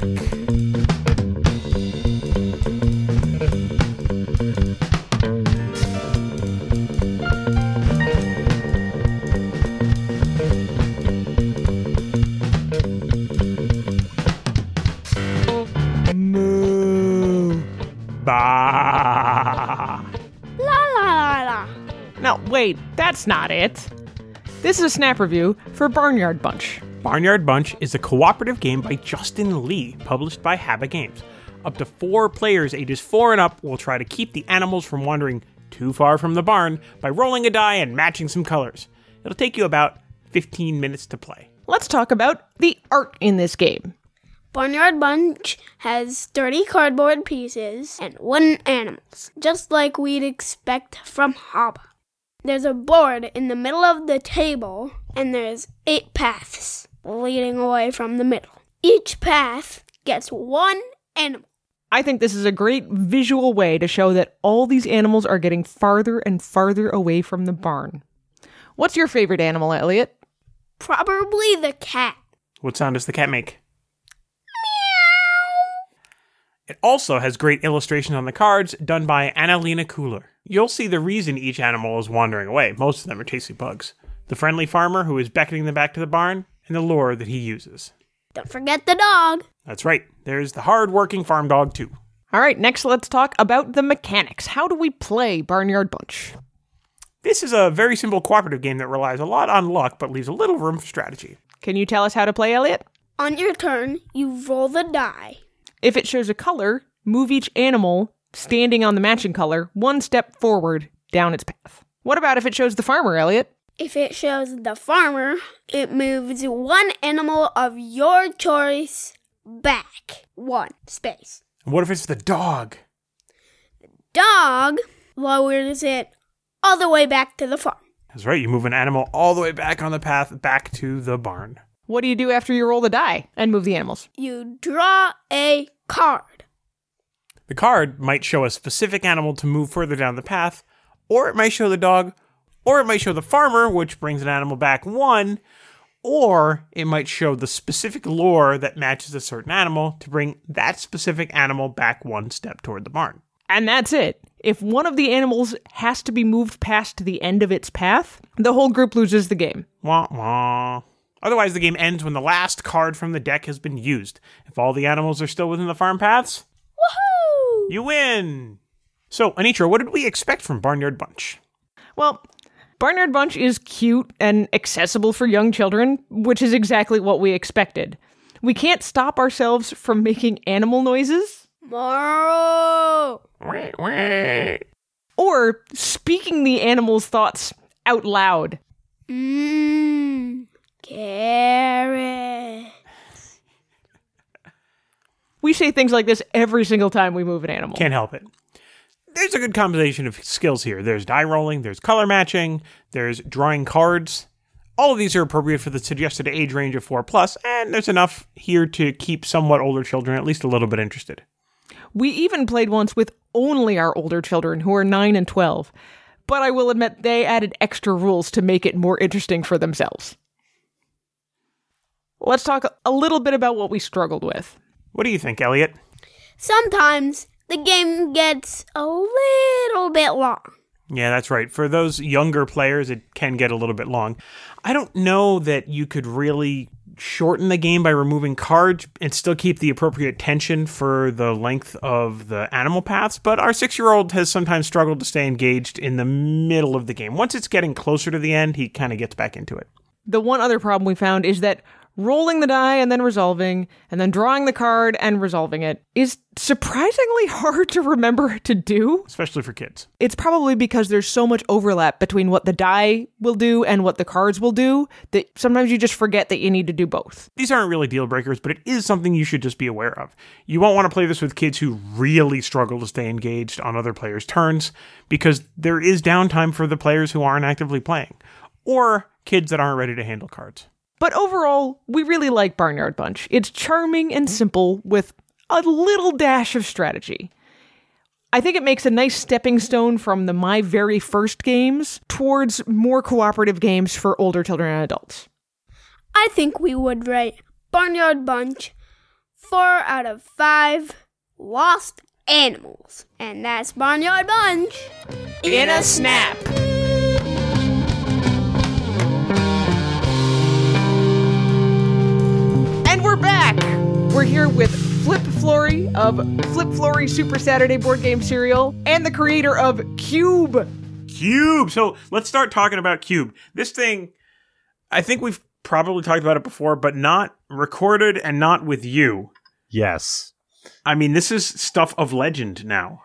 Bah. La la la la. No, wait, that's not it. This is a snap review for Barnyard Bunch. Barnyard Bunch is a cooperative game by Justin Lee, published by Haba Games. Up to four players ages four and up will try to keep the animals from wandering too far from the barn by rolling a die and matching some colors. It'll take you about fifteen minutes to play. Let's talk about the art in this game. Barnyard Bunch has thirty cardboard pieces and wooden animals, just like we'd expect from Haba. There's a board in the middle of the table, and there's eight paths leading away from the middle. Each path gets one animal. I think this is a great visual way to show that all these animals are getting farther and farther away from the barn. What's your favorite animal, Elliot? Probably the cat. What sound does the cat make? It also has great illustrations on the cards done by Annalena Kuhler. You'll see the reason each animal is wandering away. Most of them are tasty bugs. The friendly farmer who is beckoning them back to the barn, and the lure that he uses. Don't forget the dog. That's right. There's the hard-working farm dog, too. All right, next let's talk about the mechanics. How do we play Barnyard Bunch? This is a very simple cooperative game that relies a lot on luck, but leaves a little room for strategy. Can you tell us how to play, Elliot? On your turn, you roll the die. If it shows a color, move each animal standing on the matching color one step forward down its path. What about if it shows the farmer, Elliot? If it shows the farmer, it moves one animal of your choice back one space. And what if it's the dog? Dog lowers it all the way back to the farm. That's right. You move an animal all the way back on the path back to the barn. What do you do after you roll the die and move the animals? You draw a card. The card might show a specific animal to move further down the path, or it might show the dog, or it might show the farmer, which brings an animal back one, or it might show the specific lure that matches a certain animal to bring that specific animal back one step toward the barn. And that's it. If one of the animals has to be moved past the end of its path, the whole group loses the game. Wah wah. Otherwise, the game ends when the last card from the deck has been used. If all the animals are still within the farm paths, Woohoo! you win! So, Anitra, what did we expect from Barnyard Bunch? Well, Barnyard Bunch is cute and accessible for young children, which is exactly what we expected. We can't stop ourselves from making animal noises. Morrow! Or speaking the animal's thoughts out loud. Mmm. Carrot. We say things like this every single time we move an animal. Can't help it. There's a good combination of skills here. There's die rolling, there's color matching, there's drawing cards. All of these are appropriate for the suggested age range of four plus, and there's enough here to keep somewhat older children at least a little bit interested. We even played once with only our older children, who are nine and twelve. But I will admit they added extra rules to make it more interesting for themselves. Let's talk a little bit about what we struggled with. What do you think, Elliot? Sometimes the game gets a little bit long. Yeah, that's right. For those younger players, it can get a little bit long. I don't know that you could really shorten the game by removing cards and still keep the appropriate tension for the length of the animal paths, but our six-year-old has sometimes struggled to stay engaged in the middle of the game. Once it's getting closer to the end, he kind of gets back into it. The one other problem we found is that rolling the die and then resolving, and then drawing the card and resolving it is surprisingly hard to remember to do. Especially for kids. It's probably because there's so much overlap between what the die will do and what the cards will do that sometimes you just forget that you need to do both. These aren't really deal breakers, but it is something you should just be aware of. You won't want to play this with kids who really struggle to stay engaged on other players' turns, because there is downtime for the players who aren't actively playing, or kids that aren't ready to handle cards. But overall, we really like Barnyard Bunch. It's charming and simple with a little dash of strategy. I think it makes a nice stepping stone from the My Very First games towards more cooperative games for older children and adults. I think we would rate Barnyard Bunch four out of five lost animals. And that's Barnyard Bunch In a snap. And we're back. We're here with Flip Flory of Flip Flory Super Saturday board game serial and the creator of Cube. Cube! So let's start talking about Cube. This thing, I think we've probably talked about it before, but not recorded and not with you. Yes. I mean, this is stuff of legend now.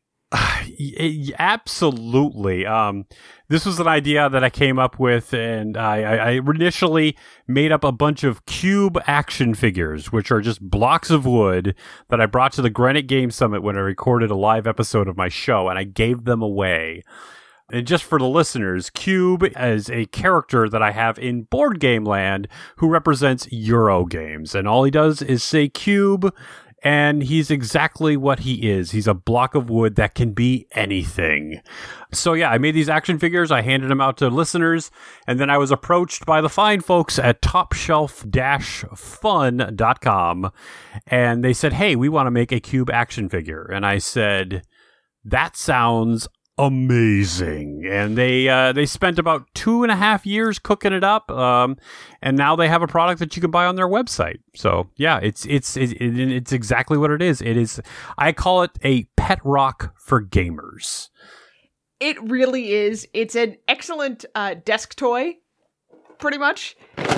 Absolutely. Um, this was an idea that I came up with, and I, I, I initially made up a bunch of Cube action figures, which are just blocks of wood that I brought to the Granite Game Summit when I recorded a live episode of my show, and I gave them away. And just for the listeners, Cube is a character that I have in Board Game Land who represents Euro games, and all he does is say Cube. And he's exactly what he is. He's a block of wood that can be anything. So yeah, I made these action figures. I handed them out to listeners. And then I was approached by the fine folks at top shelf dash fun dot com. And they said, hey, we want to make a Cube action figure. And I said, that sounds amazing. And they uh, they spent about two and a half years cooking it up, um, and now they have a product that you can buy on their website. So yeah, it's it's it, it, it's exactly what it is. It is. I call it a pet rock for gamers. It really is. It's an excellent uh, desk toy, pretty much.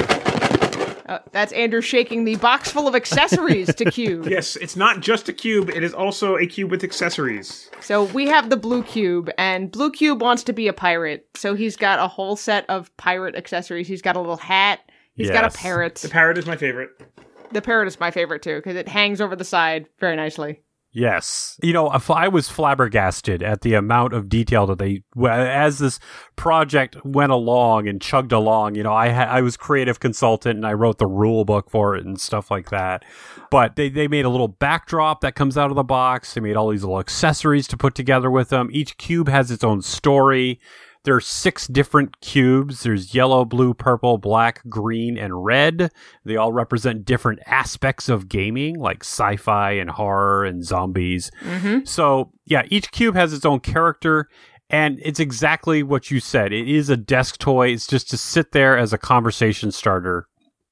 Uh, that's Andrew shaking the box full of accessories to Cube. Yes, it's not just a cube, it is also a cube with accessories. So we have the Blue Cube, and Blue Cube wants to be a pirate. So he's got a whole set of pirate accessories. He's got a little hat. He's Yes. got a parrot. The parrot is my favorite. The parrot is my favorite too, because it hangs over the side very nicely. Yes. You know, if I was flabbergasted at the amount of detail that they, as this project went along and chugged along, you know, I ha- I was creative consultant and I wrote the rule book for it and stuff like that. But they, they made a little backdrop that comes out of the box. They made all these little accessories to put together with them. Each cube has its own story. There are six different cubes. There's yellow, blue, purple, black, green, and red. They all represent different aspects of gaming, like sci-fi and horror and zombies. Mm-hmm. So, yeah, each cube has its own character, and it's exactly what you said. It is a desk toy. It's just to sit there as a conversation starter.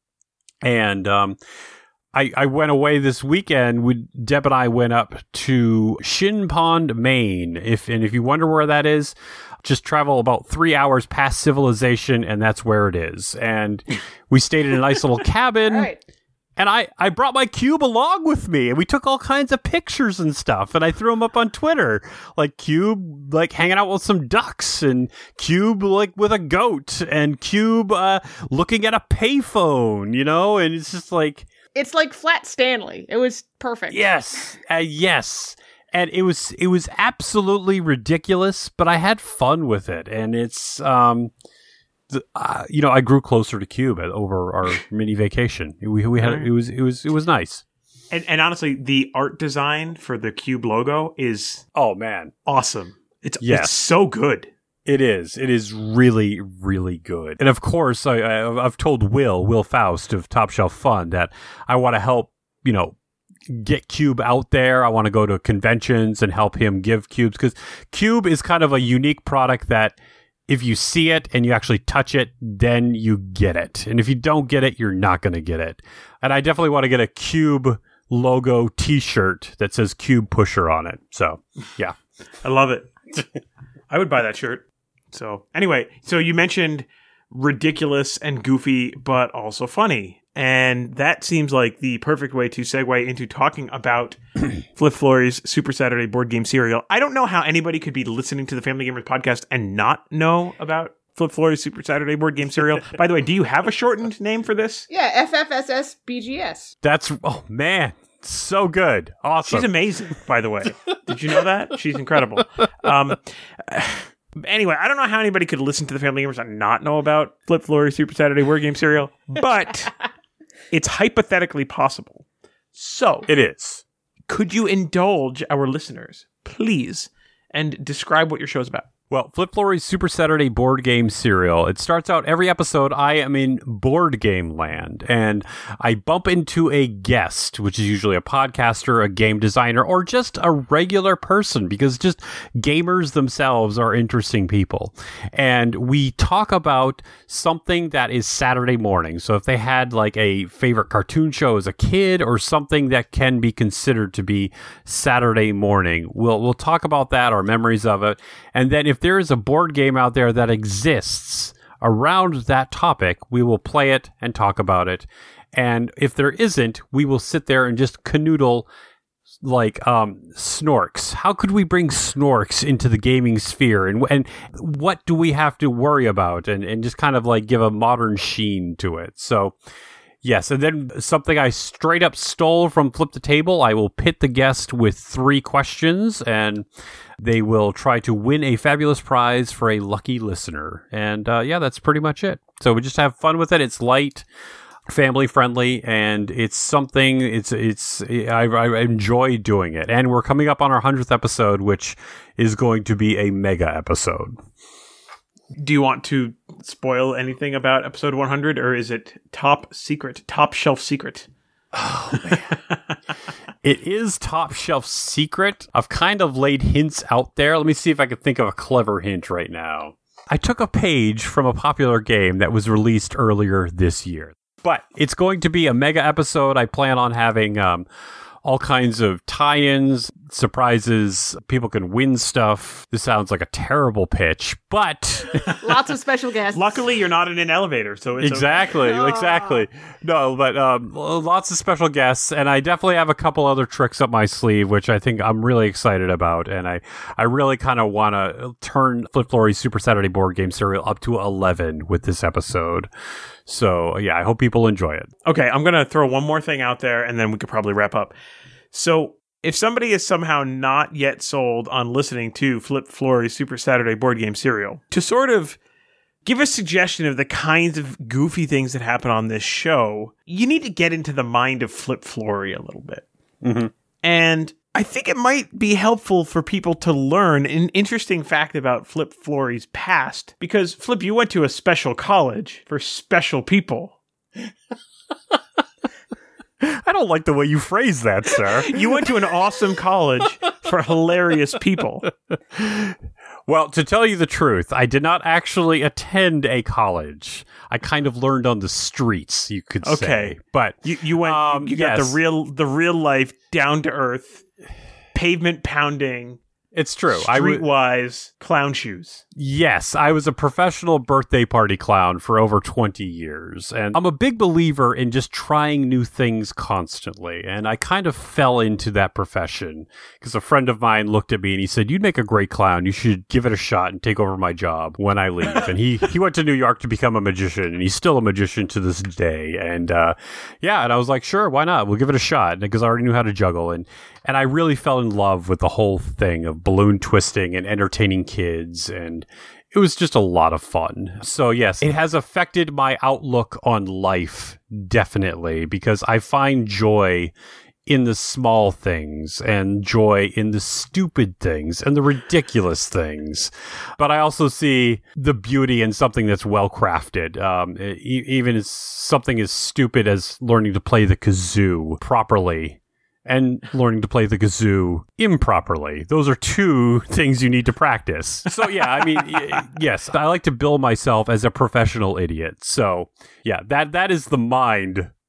And um, I, I went away this weekend. We, Deb and I went up to Shin Pond, Maine. If and if you wonder where that is, just travel about three hours past civilization, and that's where it is. And we stayed in a nice little cabin. Right. And I, I brought my cube along with me, and we took all kinds of pictures and stuff, and I threw them up on Twitter. Like, Cube, like, hanging out with some ducks, and Cube, like, with a goat, and Cube uh, looking at a payphone, you know? And it's just like... It's like Flat Stanley. It was perfect. Yes, uh, yes. And it was it was absolutely ridiculous, but I had fun with it. And it's... um. Uh, you know, I grew closer to Cube over our mini vacation. We we had it was it was it was nice. And, and honestly, the art design for the Cube logo is Oh man, awesome. It's Yes. it's so good. it is. It is really really good. And of course, I, I I've told Will Will Faust of Top Shelf Fun that I want to help. You know. Get Cube out there. I want to go to conventions and help him give cubes, because Cube is kind of a unique product that if you see it and you actually touch it, then you get it. And if you don't get it, you're not going to get it. And I definitely want to get a Cube logo t-shirt that says Cube Pusher on it. So, yeah. I love it. I would buy that shirt. So, anyway, so you mentioned ridiculous and goofy, but also funny. And that seems like the perfect way to segue into talking about Flip Flory's Super Saturday board game serial. I don't know how anybody could be listening to the Family Gamers podcast and not know about Flip Flory's Super Saturday board game serial. By the way, do you have a shortened name for this? Yeah, F F S S B G S. That's, oh man, so good. Awesome. She's amazing, by the way. Did you know that? She's incredible. Um, anyway, I don't know how anybody could listen to the Family Gamers and not know about Flip Flory's Super Saturday board game serial, but it's hypothetically possible. So, It is. could you indulge our listeners, please, and describe what your show's about? Well, Flip Flory's Super Saturday board game serial. It starts out every episode. I am in board game land, and I bump into a guest, which is usually a podcaster, a game designer, or just a regular person, because just gamers themselves are interesting people. And we talk about something that is Saturday morning. So if they had like a favorite cartoon show as a kid, or something that can be considered to be Saturday morning, we'll we'll talk about that, our memories of it, and then if there is a board game out there that exists around that topic, we will play it and talk about it. And if there isn't, we will sit there and just canoodle like um, Snorks. How could we bring Snorks into the gaming sphere? And and what do we have to worry about? And, and just kind of like give a modern sheen to it. So yes, and then something I straight up stole from Flip the Table. I will pit the guest with three questions, and they will try to win a fabulous prize for a lucky listener. And uh, yeah, that's pretty much it. So we just have fun with it. It's light, family friendly, and it's something. It's it's I, I enjoy doing it. And we're coming up on our hundredth episode, which is going to be a mega episode. Do you want to spoil anything about episode one hundred, or is it top secret, top shelf secret? Oh, man. It is top shelf secret. I've kind of laid hints out there. Let me see if I can think of a clever hint right now. I took a page from a popular game that was released earlier this year. But it's going to be a mega episode. I plan on having um, all kinds of tie-ins, surprises. People can win stuff. This sounds like a terrible pitch, but Lots of special guests. Luckily, you're not in an elevator, so it's exactly, okay. exactly. No, but um, lots of special guests, and I definitely have a couple other tricks up my sleeve, which I think I'm really excited about, and I, I really kind of want to turn Flip Flory's Super Saturday board game serial up to eleven with this episode. So yeah, I hope people enjoy it. Okay, I'm going to throw one more thing out there, and then we could probably wrap up. So if somebody is somehow not yet sold on listening to Flip Flory's Super Saturday board game serial, to sort of give a suggestion of the kinds of goofy things that happen on this show, you need to get into the mind of Flip Flory a little bit. Mm-hmm. And I think it might be helpful for people to learn an interesting fact about Flip Flory's past, because Flip, you went to a special college for special people. I don't like the way you phrase that, sir. You went to an awesome college for hilarious people. Well, to tell you the truth, I did not actually attend a college. I kind of learned on the streets, you could Okay. say. But You you went Um, you got yes. the real the real life, down to earth, pavement pounding, it's true. I w- streetwise clown shoes. Yes, I was a professional birthday party clown for over twenty years, and I'm a big believer in just trying new things constantly, and I kind of fell into that profession because a friend of mine looked at me and he said, "You'd make a great clown. You should give it a shot and take over my job when I leave." And he, he went to New York to become a magician, and he's still a magician to this day, and uh, yeah, and I was like, sure, why not? We'll give it a shot, because I already knew how to juggle, and, and I really fell in love with the whole thing of balloon twisting and entertaining kids, and it was just a lot of fun. So yes, it has affected my outlook on life, definitely, because I find joy in the small things and joy in the stupid things and the ridiculous things. But I also see the beauty in something that's well crafted. Um, e- even as something as stupid as learning to play the kazoo properly and learning to play the kazoo improperly. Those are two things you need to practice. So yeah, I mean, y- yes, I like to bill myself as a professional idiot. So yeah, that that is the mind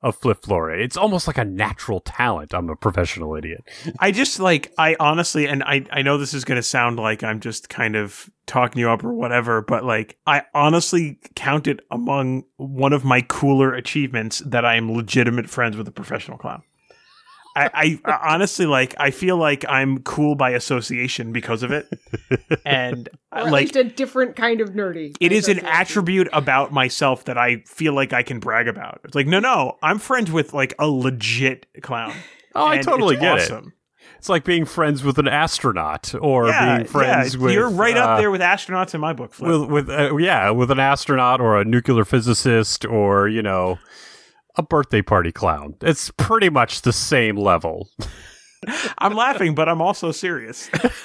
of Flip Flory. It's almost like a natural talent. I'm a professional idiot. I just like, I honestly, and I, I know this is going to sound like I'm just kind of talking you up or whatever, but like, I honestly count it among one of my cooler achievements that I am legitimate friends with a professional clown. I, I honestly like, I feel like I'm cool by association because of it. And Or at like, least a different kind of nerdy. it is an association. attribute about myself that I feel like I can brag about. It's like, no, no, I'm friends with like a legit clown. Oh, I And totally it's get awesome. it. It's like being friends with an astronaut or Yeah, being friends yeah, with... you're right uh, up there with astronauts in my book, Flip. With, with uh, yeah, with an astronaut or a nuclear physicist or, you know, a birthday party clown. It's pretty much the same level. I'm laughing, but I'm also serious.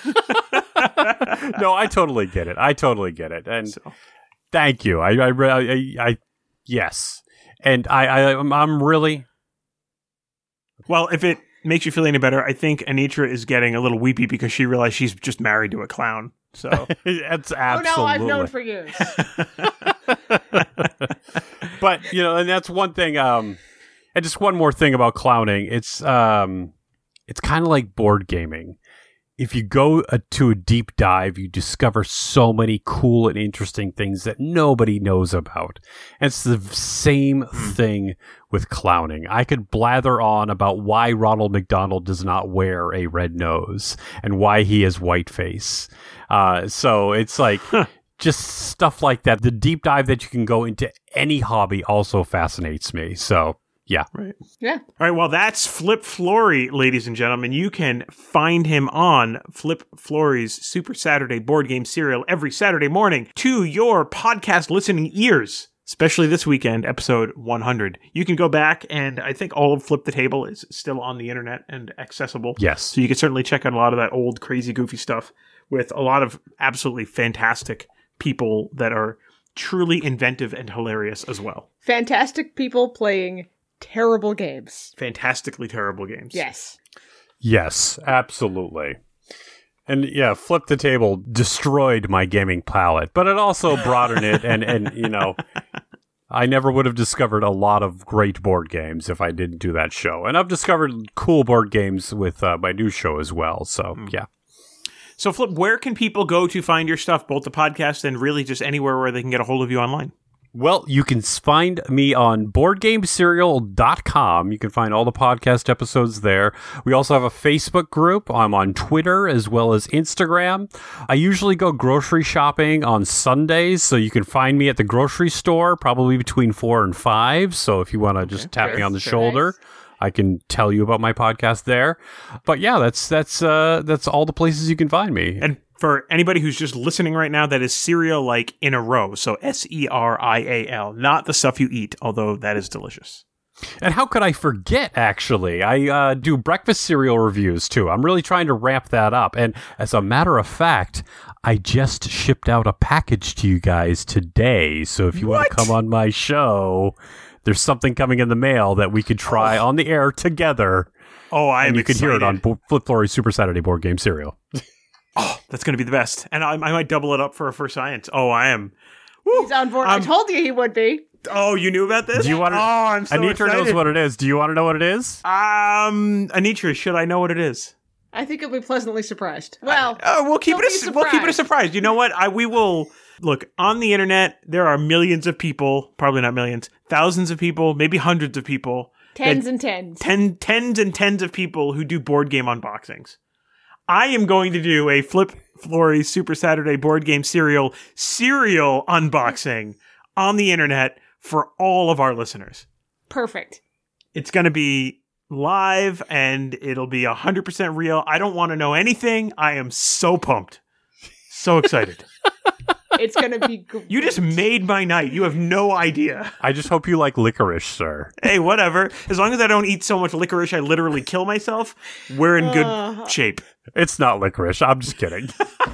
No, I totally get it. I totally get it. And So. thank you. I, I, I, I yes. And I, I, I'm- I'm really... Well, if it makes you feel any better, I think Anitra is getting a little weepy because she realized she's just married to a clown. So, It's Oh absolutely... no, I've known for years. But, you know, and that's one thing, um, and just one more thing about clowning. It's, um, it's kind of like board gaming. If you go uh, to a deep dive, you discover so many cool and interesting things that nobody knows about. And it's the same thing with clowning. I could blather on about why Ronald McDonald does not wear a red nose and why he has white face. Uh, so it's like just stuff like that. The deep dive that you can go into any hobby also fascinates me. So yeah. right. Yeah. All right, well, that's Flip Flory, ladies and gentlemen. You can find him on Flip Flory's Super Saturday board game serial every Saturday morning to your podcast listening ears, especially this weekend, episode one hundred. You can go back, and I think all of Flip the Table is still on the internet and accessible. Yes. So you can certainly check out a lot of that old, crazy, goofy stuff with a lot of absolutely fantastic people that are truly inventive and hilarious as well. Fantastic people playing terrible games. Fantastically terrible games. Yes. Yes, absolutely. And yeah, Flip the Table destroyed my gaming palette, but it also broadened it. And, and, you know, I never would have discovered a lot of great board games if I didn't do that show. And I've discovered cool board games with uh, my new show as well. So, Mm. yeah. So, Flip, where can people go to find your stuff, both the podcast and really just anywhere where they can get a hold of you online? Well, you can find me on board game serial dot com. You can find all the podcast episodes there. We also have a Facebook group. I'm on Twitter as well as Instagram. I usually go grocery shopping on Sundays, so you can find me at the grocery store probably between four and five. So if you want to just tap me on the Very shoulder, nice. I can tell you about my podcast there. But yeah, that's that's uh, that's all the places you can find me. And for anybody who's just listening right now, that is cereal like in a row. So S E R I A L, not the stuff you eat, although that is delicious. And how could I forget, actually? I uh, do breakfast cereal reviews, too. I'm really trying to ramp that up. And as a matter of fact, I just shipped out a package to you guys today. So if you want to come on my show, there's something coming in the mail that we could try on the air together. Oh, I am And you can excited. hear it on Bo- Flip Flory Super Saturday Board Game Cereal. Oh, that's going to be the best. And I, I might double it up for for science. Oh, I am. He's on board. I I'm- told you he would be. Oh, you knew about this? Do you want to? Oh, I'm so Anitra excited. knows what it is. Do you want to know what it is? Um, Anitra, should I know what it is? I think he'll be pleasantly surprised. Well, Oh, we'll keep Don't it. A, be we'll keep it a surprised. surprise. You know what? I we will look on the internet. There are millions of people, probably not millions, thousands of people, maybe hundreds of people, tens that- and tens. ten, tens and tens of people who do board game unboxings. I am going to do a Flip Flory Super Saturday board game serial serial unboxing on the internet for all of our listeners. Perfect. It's going to be live and it'll be one hundred percent real. I don't want to know anything. I am so pumped. So excited. It's gonna be great. You just made my night. You have no idea. I just hope you like licorice, sir. Hey, whatever. As long as I don't eat so much licorice I literally kill myself, we're in good Uh. shape. It's not licorice. I'm just kidding.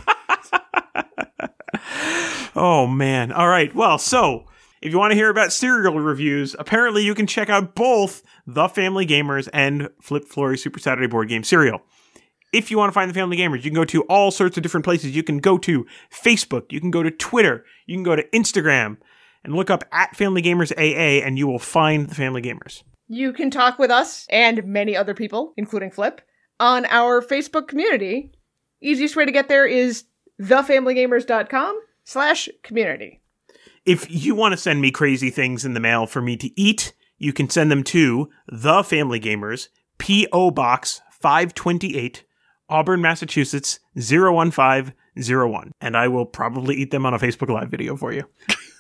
Oh, man. All right. Well, so if you want to hear about cereal reviews, apparently you can check out both The Family Gamers and Flip Flory Super Saturday Board Game Serial. If you want to find the Family Gamers, you can go to all sorts of different places. You can go to Facebook, you can go to Twitter, you can go to Instagram, and look up at Family Gamers A A, and you will find the Family Gamers. You can talk with us and many other people, including Flip, on our Facebook community. Easiest way to get there is thefamilygamers.com slash community. If you want to send me crazy things in the mail for me to eat, you can send them to The Family Gamers, P O Box five twenty-eight, Auburn, Massachusetts, zero one five zero one. And I will probably eat them on a Facebook Live video for you.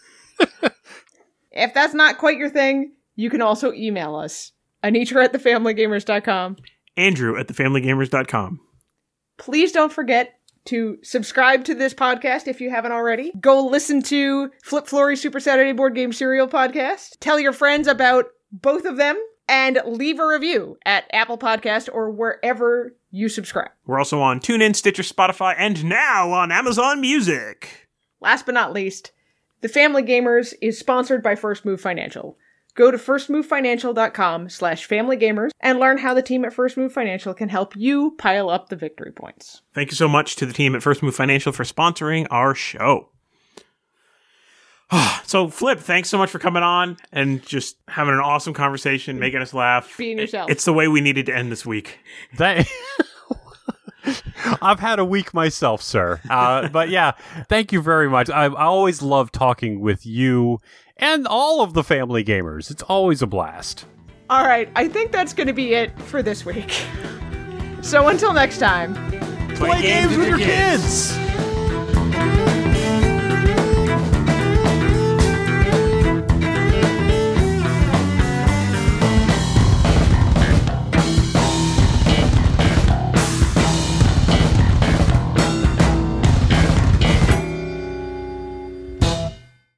If that's not quite your thing, you can also email us. Anitra at thefamilygamers dot com. Andrew at thefamilygamers dot com. Please don't forget to subscribe to this podcast if you haven't already. Go listen to Flip Flory Super Saturday Board Game Serial Podcast. Tell your friends about both of them. And leave a review at Apple Podcast or wherever you subscribe. We're also on TuneIn, Stitcher, Spotify, and now on Amazon Music. Last but not least, The Family Gamers is sponsored by First Move Financial. Go to firstmovefinancial.com slash familygamers and learn how the team at First Move Financial can help you pile up the victory points. Thank you so much to the team at First Move Financial for sponsoring our show. So, Flip, thanks so much for coming on and just having an awesome conversation, making us laugh. Being yourself. It's the way we needed to end this week. That I've had a week myself, sir. Uh, but yeah, thank you very much. I, I always love talking with you and all of the family gamers. It's always a blast. All right, I think that's going to be it for this week. So until next time, play, play games, games with your kids. kids.